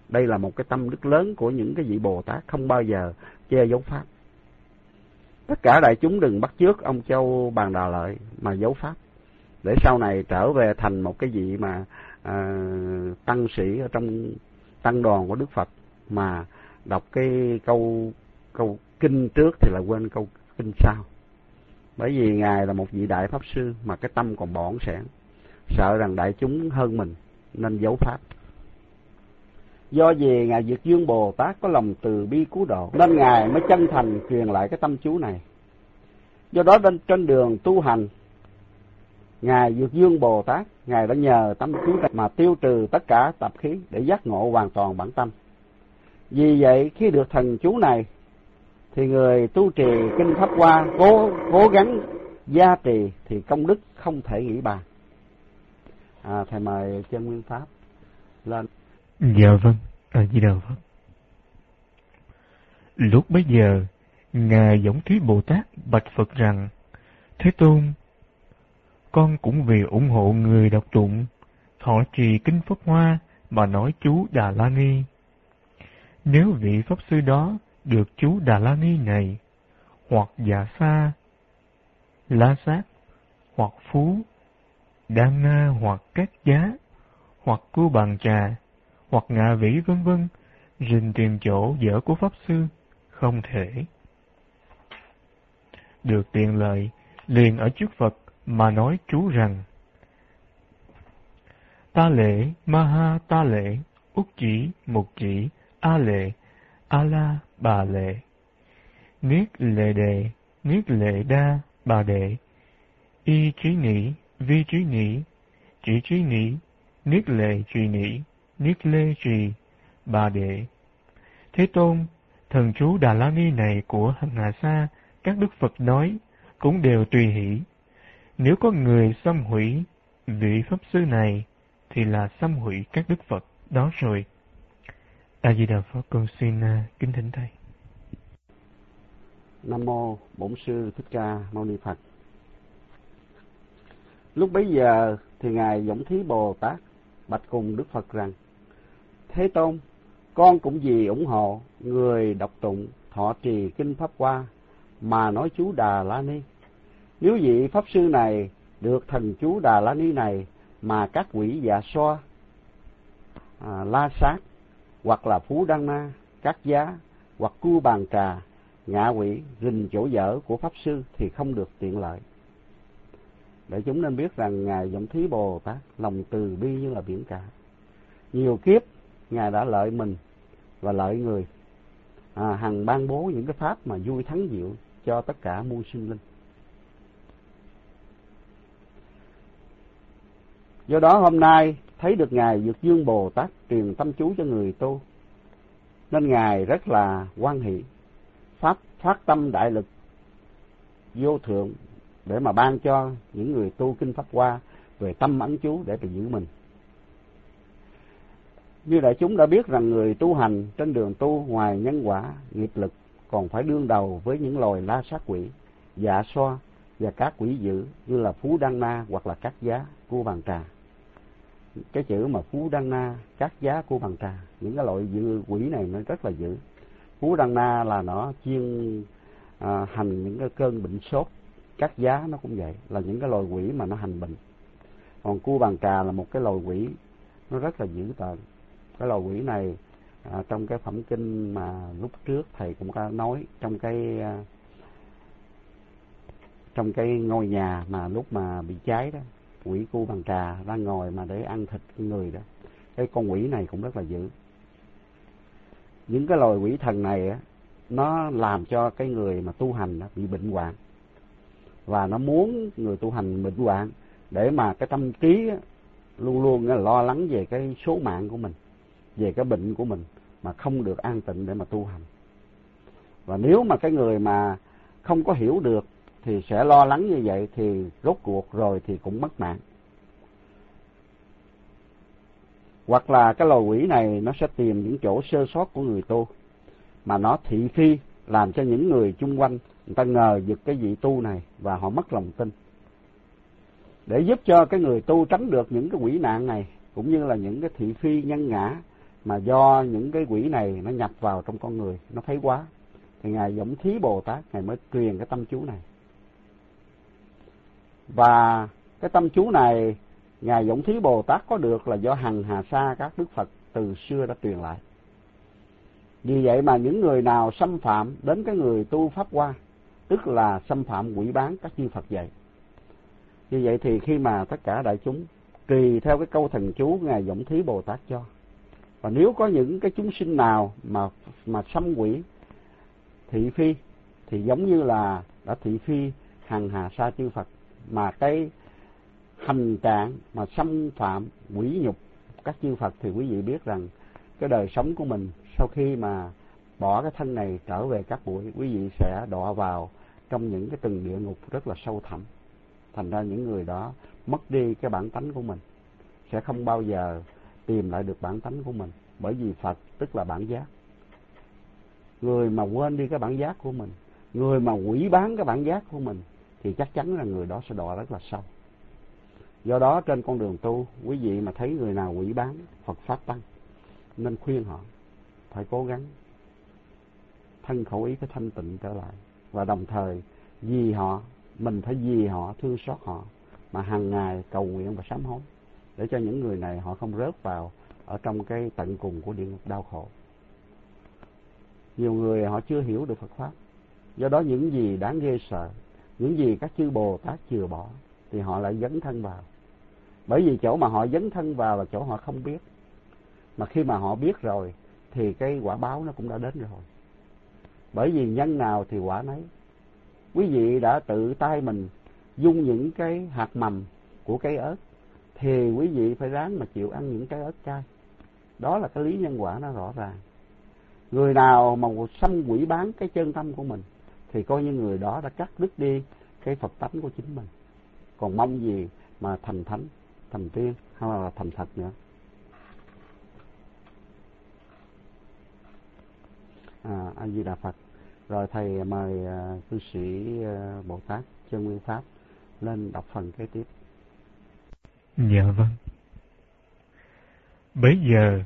Đây là một cái tâm đức lớn của những cái vị Bồ Tát, không bao giờ che giấu pháp. Tất cả đại chúng đừng bắt chước ông Châu Bàn Đà Lợi mà giấu pháp, để sau này trở về thành một cái vị mà tăng sĩ ở trong tăng đoàn của Đức Phật, mà đọc cái câu kinh trước thì lại quên câu kinh sau. Bởi vì Ngài là một vị đại pháp sư mà cái tâm còn bỏn sẻn, sợ rằng đại chúng hơn mình nên giấu pháp. Do vì Ngài Dược Dương Bồ Tát có lòng từ bi cứu độ nên Ngài mới chân thành truyền lại cái tâm chú này. Do đó trên đường tu hành, Ngài Dược Dương Bồ Tát, Ngài đã nhờ tâm chú này mà tiêu trừ tất cả tập khí để giác ngộ hoàn toàn bản tâm. Vì vậy khi được thần chú này thì người tu trì kinh Pháp Hoa cố gắng gia trì thì công đức không thể nghĩ bàn. Thầy mời chân Nguyên Pháp lên. Dạ vâng, Di Đà Phật. Lúc bấy giờ, Ngài Võng Thí Bồ Tát bạch Phật rằng: Thế Tôn, con cũng vì ủng hộ người đọc tụng, thọ trì kinh Pháp Hoa mà nói chú Đà La Ni. Nếu vị Pháp Sư đó được chú Đà La Ni này, hoặc Dạ Sa, La Sát, hoặc Phú, Đan Na, hoặc Cát Giá, hoặc Cưu Bàn Trà, hoặc Ngạ Vĩ vân vân, rình tìm chỗ dở của Pháp Sư, không thể. Được tiện lợi, liền ở trước Phật mà nói chú rằng: Ta lễ, Ma Ha ta lễ, Úc chỉ, Mục chỉ, A lệ, A la, Bà lệ, Niết lệ đệ, Niết lệ đa, Bà đệ, Y trí nỉ, Vi trí nỉ, Chỉ trí nỉ, Niết lệ trì nỉ, Niết lê trì, Bà đệ. Thế Tôn, thần chú Đà La Ni này của Hà Sa, các Đức Phật nói, cũng đều tùy hỷ. Nếu có người xâm hủy vị Pháp Sư này, thì là xâm hủy các Đức Phật đó rồi. A Di Đà Phật, con xin kính thỉnh Thầy. Nam mô Bổn Sư Thích Ca Mâu Ni Phật. Lúc bấy giờ thì Ngài Võng Thí Bồ Tát bạch cùng Đức Phật rằng: Thế Tôn, con cũng vì ủng hộ người đọc tụng, thọ trì kinh Pháp Hoa mà nói chú Đà La Ni. Nếu vị Pháp Sư này được thần chú Đà La Ni này mà các quỷ Dạ Xoa, La Sát, hoặc là Phú Đăng Na, Cát Giá, hoặc Cưu Bàn Trà, Ngạ Quỷ rình chỗ dở của Pháp Sư thì không được tiện lợi. Để chúng nên biết rằng Ngài Võng Thí Bồ Tát lòng từ bi như là biển cả. Nhiều kiếp Ngài đã lợi mình và lợi người, hằng ban bố những cái pháp mà vui thắng diệu cho tất cả muôn sinh linh. Do đó hôm nay thấy được Ngài Dược Dương Bồ Tát truyền tâm chú cho người tu, nên Ngài rất là hoan hỷ, phát tâm đại lực vô thượng để mà ban cho những người tu kinh Pháp Hoa về tâm ấn chú để mà giữ mình. Như đại chúng đã biết rằng người tu hành trên đường tu, ngoài nhân quả, nghiệp lực, còn phải đương đầu với những loài la sát quỷ, Dạ Xoa và các quỷ dữ như là Phú Đăng Na hoặc là Cát Giá, Cưu Bàn Trà. Cái chữ mà Phú Đăng Na, Cát Giá, Cưu Bàn Trà, những cái loại dữ quỷ này nó rất là dữ. Phú Đăng Na là nó chuyên hành những cái cơn bệnh sốt. Cát Giá nó cũng vậy, là những cái loài quỷ mà nó hành bệnh. Còn Cưu Bàn Trà là một cái loài quỷ nó rất là dữ tợn. Cái loài quỷ này trong cái phẩm kinh mà lúc trước thầy cũng có nói, trong cái ngôi nhà mà lúc mà bị cháy đó, quỷ Cưu Bàn Trà đang ngồi mà để ăn thịt người đó. Cái con quỷ này cũng rất là dữ. Những cái loài quỷ thần này á, nó làm cho cái người mà tu hành bị bệnh hoạn, và nó muốn người tu hành bệnh hoạn để mà cái tâm trí luôn luôn lo lắng về cái số mạng của mình, về cái bệnh của mình, mà không được an tịnh để mà tu hành. Và nếu mà cái người mà không có hiểu được thì sẽ lo lắng như vậy, thì rốt cuộc rồi thì cũng mất mạng. Hoặc là cái loài quỷ này nó sẽ tìm những chỗ sơ sót của người tu mà nó thị phi, làm cho những người chung quanh người ta ngờ vực cái vị tu này và họ mất lòng tin. Để giúp cho cái người tu tránh được những cái quỷ nạn này, cũng như là những cái thị phi nhân ngã, mà do những cái quỷ này nó nhập vào trong con người, nó thấy quá, thì Ngài Võng Thí Bồ Tát Ngài mới truyền cái tâm chú này. Và cái tâm chú này Ngài Võng Thí Bồ Tát có được là do hằng hà sa các Đức Phật từ xưa đã truyền lại. Vì vậy mà những người nào xâm phạm đến cái người tu Pháp Hoa, tức là xâm phạm quỷ bán các chư Phật dạy. Như vậy thì khi mà tất cả đại chúng tùy theo cái câu thần chú Ngài Võng Thí Bồ Tát cho, và nếu có những cái chúng sinh nào mà xâm quỷ thị phi, thì giống như là đã thị phi hằng hà sa chư Phật, mà cái hành trạng mà xâm phạm quỷ nhục các chư Phật thì quý vị biết rằng cái đời sống của mình sau khi mà bỏ cái thân này trở về các bụi, quý vị sẽ đọa vào trong những cái từng địa ngục rất là sâu thẳm. Thành ra những người đó mất đi cái bản tánh của mình, sẽ không bao giờ tìm lại được bản tánh của mình, bởi vì Phật tức là bản giác. Người mà quên đi cái bản giác của mình, người mà quỷ bán cái bản giác của mình, thì chắc chắn là người đó sẽ đọa rất là sâu. Do đó trên con đường tu, quý vị mà thấy người nào quỷ bán Phật Pháp Tăng, nên khuyên họ phải cố gắng thân khẩu ý cái thanh tịnh trở lại. Và đồng thời vì họ, mình phải vì họ, thương xót họ, mà hàng ngày cầu nguyện và sám hối, để cho những người này họ không rớt vào ở trong cái tận cùng của địa ngục đau khổ. Nhiều người họ chưa hiểu được Phật Pháp, do đó những gì đáng ghê sợ, những gì các chư Bồ Tát chừa bỏ, thì họ lại dấn thân vào. Bởi vì chỗ mà họ dấn thân vào là chỗ họ không biết. Mà khi mà họ biết rồi thì cái quả báo nó cũng đã đến rồi. Bởi vì nhân nào thì quả nấy. Quý vị đã tự tay mình dung những cái hạt mầm của cây ớt, thì quý vị phải ráng mà chịu ăn những cái ớt cay. Đó là cái lý nhân quả nó rõ ràng. Người nào mà xâm quỷ bán cái chân tâm của mình, thì coi như người đó đã cắt đứt đi cái Phật tánh của chính mình. Còn mong gì mà thành thánh, thành tiên hay là thành Phật nữa. A Di Đà Phật. Rồi thầy mời cư sĩ Bồ Tát Chân Nguyên Pháp lên đọc phần kế tiếp. Dạ vâng. Bấy giờ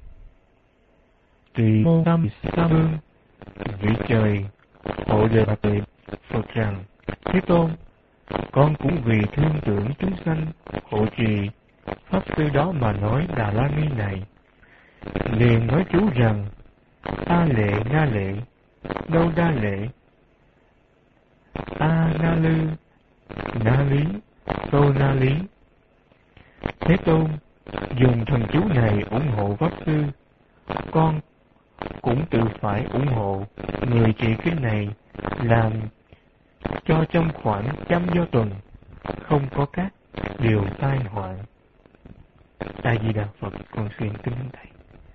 Tỳ Môn Tam Sa Môn vị trời hộ đề bạch tuệ Phật rằng: Thế Tôn, con cũng vì thương tưởng chúng sanh hộ trì pháp sư đó mà nói Đà La Ni này. Liền nói chú rằng: A lệ na lệ, đâu đa lệ, a na lư, na lý, tô na lý. Thế Tôn, dùng thần chú này ủng hộ pháp sư, con cũng tự phải ủng hộ người trị kinh này, làm cho trong khoảng 100 do tuần không có các điều tai họa. A Di Đà Phật. Con xin kính thầy.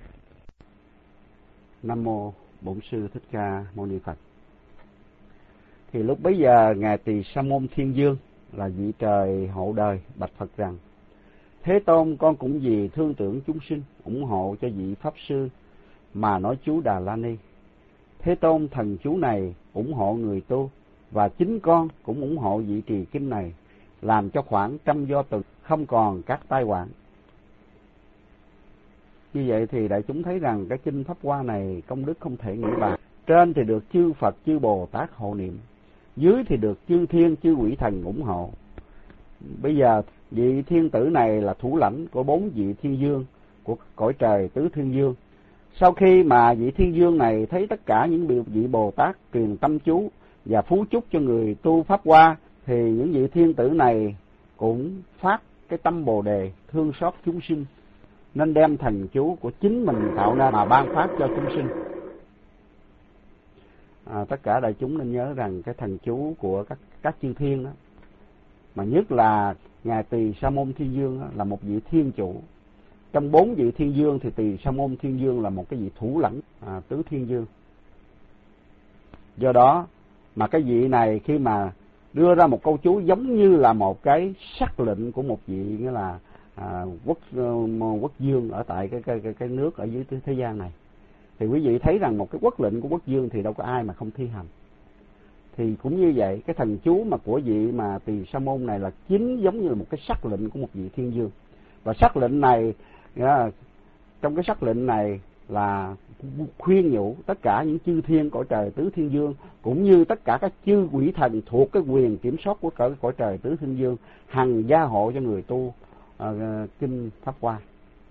Nam mô Bổn Sư Thích Ca Mâu Ni Phật. Thì lúc bấy giờ ngài Tỳ Sa Môn Thiên Dương là vị trời hộ đời bạch Phật rằng: Thế Tôn, con cũng vì thương tưởng chúng sinh ủng hộ cho vị pháp sư mà nói chú Đà La Ni. Thế Tôn, thần chú này ủng hộ người tu, và chính con cũng ủng hộ vị trì kinh này, làm cho khoảng 100 do tuần không còn các tai họa. Như vậy thì đại chúng thấy rằng cái kinh Pháp Hoa này công đức không thể nghĩ bàn. Trên thì được chư Phật, chư Bồ Tát hộ niệm, dưới thì được chư thiên, chư quỷ thần ủng hộ. Bây giờ vị thiên tử này là thủ lãnh của 4 vị thiên dương của cõi trời tứ thiên dương. Sau khi mà vị thiên dương này thấy tất cả những vị Bồ Tát truyền tâm chú và phú chúc cho người tu Pháp Hoa, thì những vị thiên tử này cũng phát cái tâm Bồ Đề thương xót chúng sinh, nên đem thần chú của chính mình tạo ra mà ban phát cho chúng sinh. Tất cả đại chúng nên nhớ rằng cái thần chú của các chư thiên đó, mà nhất là ngài Tỳ Sa Môn Thiên Dương đó, là một vị thiên chủ. Trong 4 vị thiên dương thì Tỳ Sa Môn Thiên Dương là một cái vị thủ lãnh tứ thiên dương. Do đó mà cái vị này khi mà đưa ra một câu chú giống như là một cái sắc lệnh của một vị, nghĩa là quốc dương ở tại cái nước ở dưới thế gian này, thì quý vị thấy rằng một cái quốc lệnh của quốc dương thì đâu có ai mà không thi hành. Thì cũng như vậy, cái thần chú mà của vị mà Tỳ Sa Môn này là chính giống như là một cái sắc lệnh của một vị thiên dương. Và sắc lệnh này trong cái sắc lệnh này là khuyên nhủ tất cả những chư thiên cõi trời tứ thiên dương, cũng như tất cả các chư quỷ thần thuộc cái quyền kiểm soát của cõi trời tứ thiên dương, hằng gia hộ cho người tu kinh Pháp Hoa.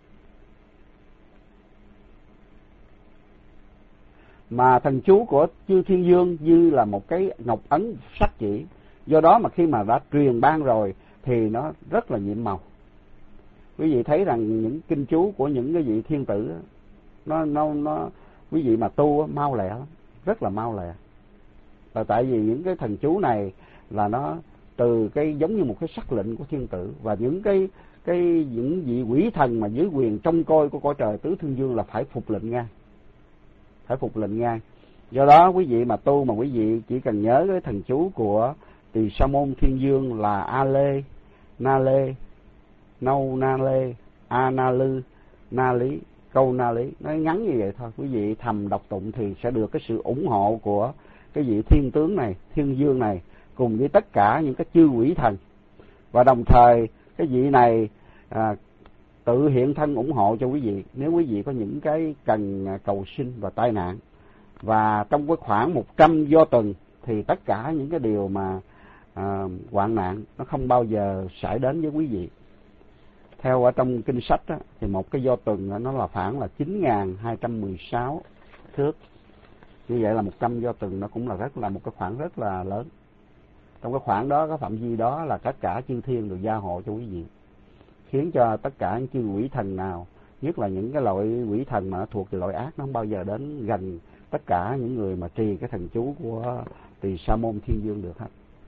Mà thần chú của chư thiên dương như là một cái ngọc ấn sắc chỉ, do đó mà khi mà đã truyền ban rồi thì nó rất là nhiệm màu. Quý vị thấy rằng những kinh chú của những cái vị thiên tử nó quý vị mà tu mau lẹ lắm, rất là mau lẹ. Và tại vì những cái thần chú này là nó từ cái giống như một cái sắc lệnh của thiên tử, và những những vị quỷ thần mà dưới quyền trông coi của cõi trời tứ thiên dương là phải phục lệnh ngay, phải phục lệnh ngay. Do đó quý vị mà tu mà quý vị chỉ cần nhớ cái thần chú của Tỳ Sa Môn Thiên Dương là A Lê, Na Lê, Nâu Na Lê, A Na Lư, Na Lý, Câu Na Lý, nó ngắn như vậy thôi. Quý vị thầm đọc tụng thì sẽ được cái sự ủng hộ của cái vị thiên tướng này, thiên dương này, cùng với tất cả những cái chư quỷ thần. Và đồng thời cái vị này tự hiện thân ủng hộ cho quý vị nếu quý vị có những cái cần cầu sinh và tai nạn. Và trong cái khoảng 100 do tuần thì tất cả những cái điều mà hoạn nạn nó không bao giờ xảy đến với quý vị. Theo ở trong kinh sách á, thì một cái do tuần nó là khoảng là 9.216 thước. Như vậy là 100 do tuần nó cũng là một cái khoảng rất là lớn. Trong cái khoảng đó, cái phạm vi đó là tất cả chư thiên được gia hộ cho quý vị, khiến cho tất cả những chư quỷ thần nào, nhất là những cái loại quỷ thần mà nó thuộc về loại ác, nó không bao giờ đến gần tất cả những người mà trì cái thần chú của Tỳ Sa Môn Thiên Dương được hết.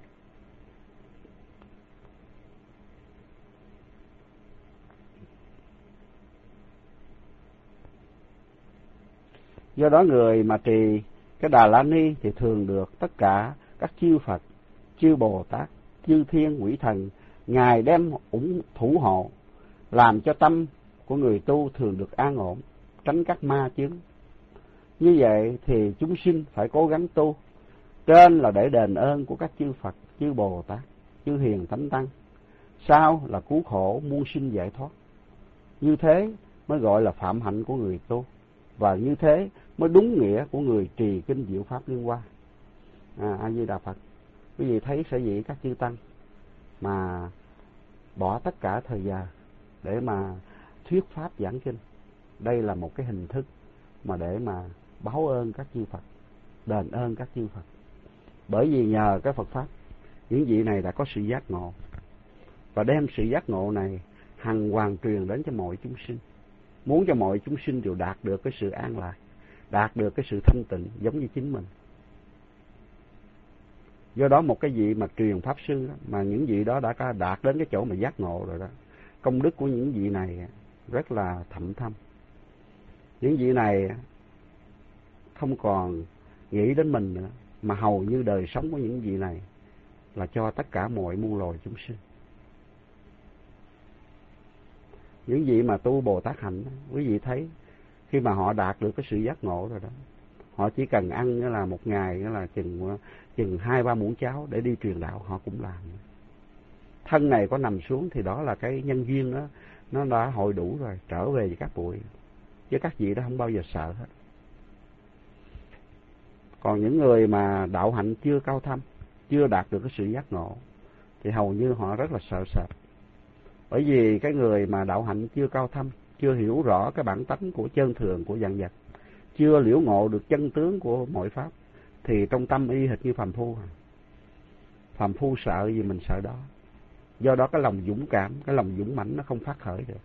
Do đó người mà trì cái Đà La Ni thì thường được tất cả các chư Phật, chư Bồ Tát, chư thiên quỷ thần Ngài đem thủ hộ, làm cho tâm của người tu thường được an ổn, tránh các ma chướng. Như vậy thì chúng sinh phải cố gắng tu, trên là để đền ơn của các chư Phật, chư Bồ Tát, chư Hiền Thánh Tăng, sau là cứu khổ muôn sinh giải thoát. Như thế mới gọi là phạm hạnh của người tu, và như thế mới đúng nghĩa của người trì kinh Diệu Pháp Liên Hoa. A Di Đà Phật. Quý vị thấy sở dĩ các chư tăng mà bỏ tất cả thời gian để mà thuyết pháp giảng kinh, đây là một cái hình thức mà để mà báo ơn các chư Phật, đền ơn các chư Phật. Bởi vì nhờ cái Phật pháp, những vị này đã có sự giác ngộ, và đem sự giác ngộ này hằng hoàn truyền đến cho mọi chúng sinh, muốn cho mọi chúng sinh đều đạt được cái sự an lạc, đạt được cái sự thanh tịnh giống như chính mình. Do đó một cái vị mà truyền pháp sư đó, mà những vị đó đã đạt đến cái chỗ mà giác ngộ rồi đó, công đức của những vị này rất là thậm thâm. Những vị này không còn nghĩ đến mình nữa, mà hầu như đời sống của những vị này là cho tất cả mọi muôn loài chúng sinh. Những vị mà tu Bồ Tát hạnh, quý vị thấy khi mà họ đạt được cái sự giác ngộ rồi đó, họ chỉ cần ăn nghĩa là một ngày nghĩa là chừng 2-3 muỗng cháo để đi truyền đạo, họ cũng làm. Thân này có nằm xuống thì đó là cái nhân duyên đó, nó đã hội đủ rồi, trở về với các bụi. Chứ các vị đó không bao giờ sợ hết. Còn những người mà đạo hạnh chưa cao thâm, chưa đạt được cái sự giác ngộ, thì hầu như họ rất là sợ sệt. Bởi vì cái người mà đạo hạnh chưa cao thâm, chưa hiểu rõ cái bản tánh của chân thường của vạn vật, chưa liễu ngộ được chân tướng của mọi pháp, thì trong tâm y hệt như phàm phu. Phàm phu sợ gì mình sợ đó. Do đó cái lòng dũng cảm, cái lòng dũng mãnh nó không phát khởi được.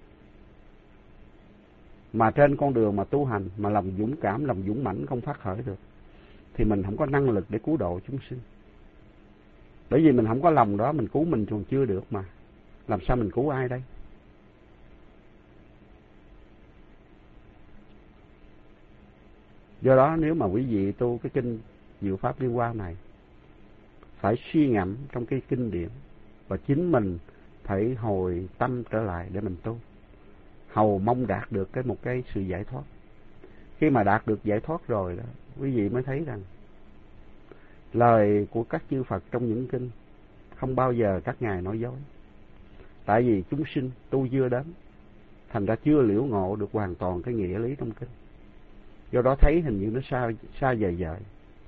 Mà trên con đường mà tu hành mà lòng dũng cảm, lòng dũng mãnh không phát khởi được, thì mình không có năng lực để cứu độ chúng sinh. Bởi vì mình không có lòng đó, mình cứu mình còn chưa được mà. Làm sao mình cứu ai đây? Do đó nếu mà quý vị tu cái kinh Diệu Pháp Liên Hoa này, phải suy ngẫm trong cái kinh điển, và chính mình phải hồi tâm trở lại để mình tu, hầu mong đạt được một cái sự giải thoát. Khi mà đạt được giải thoát rồi đó, quý vị mới thấy rằng lời của các chư Phật trong những kinh không bao giờ các ngài nói dối. Tại vì chúng sinh tu chưa đến, thành ra chưa liễu ngộ được hoàn toàn cái nghĩa lý trong kinh. Do đó thấy hình như nó xa vời vời.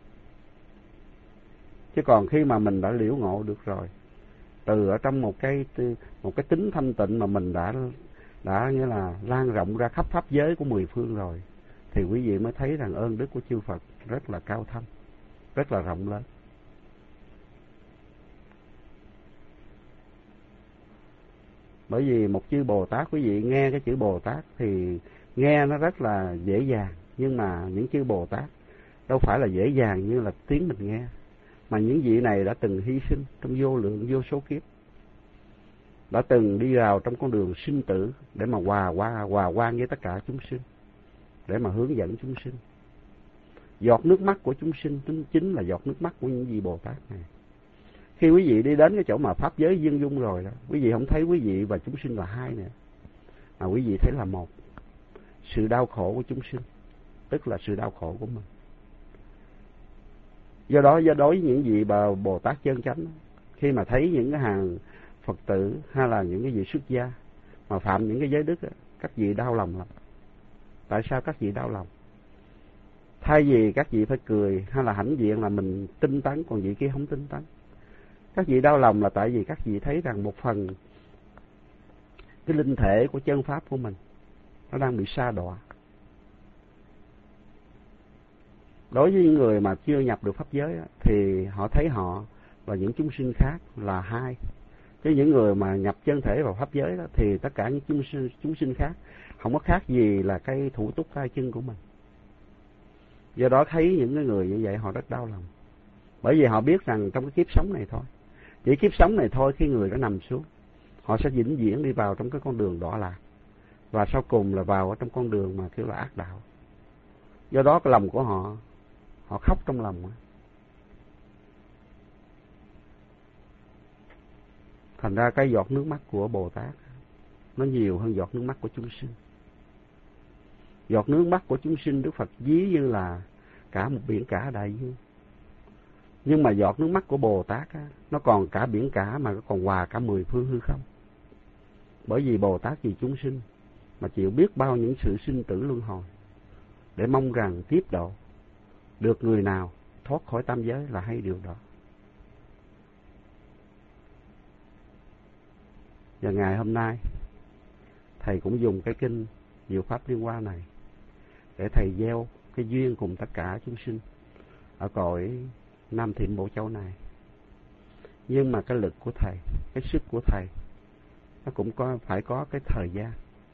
Chứ còn khi mà mình đã liễu ngộ được rồi, từ ở trong một cái tính thanh tịnh mà mình đã nghĩa là lan rộng ra khắp pháp giới của 10 phương rồi, thì quý vị mới thấy rằng ơn đức của chư Phật rất là cao thâm, rất là rộng lớn. Bởi vì một chữ Bồ Tát, quý vị nghe cái chữ Bồ Tát thì nghe nó rất là dễ dàng, nhưng mà những chữ Bồ Tát đâu phải là dễ dàng như là tiếng mình nghe, mà những vị này đã từng hy sinh trong vô lượng vô số kiếp, đã từng đi vào trong con đường sinh tử để mà hòa quan với tất cả chúng sinh, để mà hướng dẫn chúng sinh. Giọt nước mắt của chúng sinh chính là giọt nước mắt của những vị Bồ Tát này. Khi quý vị đi đến cái chỗ mà pháp giới viên dung rồi đó, quý vị không thấy quý vị và chúng sinh là hai nữa, mà quý vị thấy là một. Sự đau khổ của chúng sinh tức là sự đau khổ của mình. Do đó đối với những vị Bồ Tát chân chánh, khi mà thấy những cái hàng Phật tử hay là những cái vị xuất gia mà phạm những cái giới đức, các vị đau lòng lắm. Tại sao các vị đau lòng? Thay vì các vị phải cười hay là hãnh diện là mình tinh tấn, còn vị kia không tinh tấn. Các vị đau lòng là tại vì các vị thấy rằng một phần cái linh thể của chân pháp của mình nó đang bị sa đọa. Đối với những người mà chưa nhập được pháp giới thì họ thấy họ và những chúng sinh khác là hai. Chứ những người mà nhập chân thể vào pháp giới đó, thì tất cả những chúng sinh khác không có khác gì là cái thủ túc tay chân của mình. Do đó thấy những cái người như vậy họ rất đau lòng. Bởi vì họ biết rằng trong cái kiếp sống này thôi, chỉ kiếp sống này thôi, khi người đã nằm xuống, họ sẽ vĩnh viễn đi vào trong cái con đường đọa lạc, và sau cùng là vào ở trong con đường mà kêu là ác đạo. Do đó cái lòng của họ khóc trong lòng. Thành ra cái giọt nước mắt của Bồ Tát nó nhiều hơn giọt nước mắt của chúng sinh. Giọt nước mắt của chúng sinh Đức Phật ví như là cả một biển cả đại dương. Nhưng mà giọt nước mắt của Bồ Tát nó còn cả biển cả, mà nó còn hòa cả 10 phương hư không. Bởi vì Bồ Tát vì chúng sinh mà chịu biết bao những sự sinh tử luân hồi, để mong rằng tiếp độ được người nào thoát khỏi tam giới là hay điều đó. Và ngày hôm nay thầy cũng dùng cái kinh Diệu Pháp Liên Hoa này để thầy gieo cái duyên cùng tất cả chúng sinh ở cõi Nam Thịnh Bộ Châu này. Nhưng mà cái lực của thầy, cái sức của thầy, nó cũng phải có cái thời gian.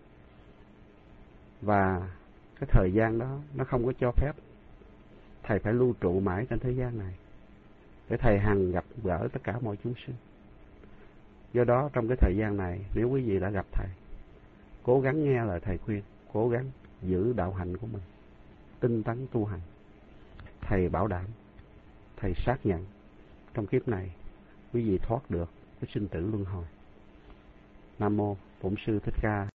Và cái thời gian đó nó không có cho phép thầy phải lưu trụ mãi trên thế gian này, để thầy hằng gặp gỡ tất cả mọi chúng sinh. Do đó trong cái thời gian này, nếu quý vị đã gặp thầy, cố gắng nghe lời thầy khuyên, cố gắng giữ đạo hạnh của mình, tinh tấn tu hành. Thầy bảo đảm, thầy xác nhận trong kiếp này quý vị thoát được cái sinh tử luân hồi. Nam mô Bổn Sư Thích Ca.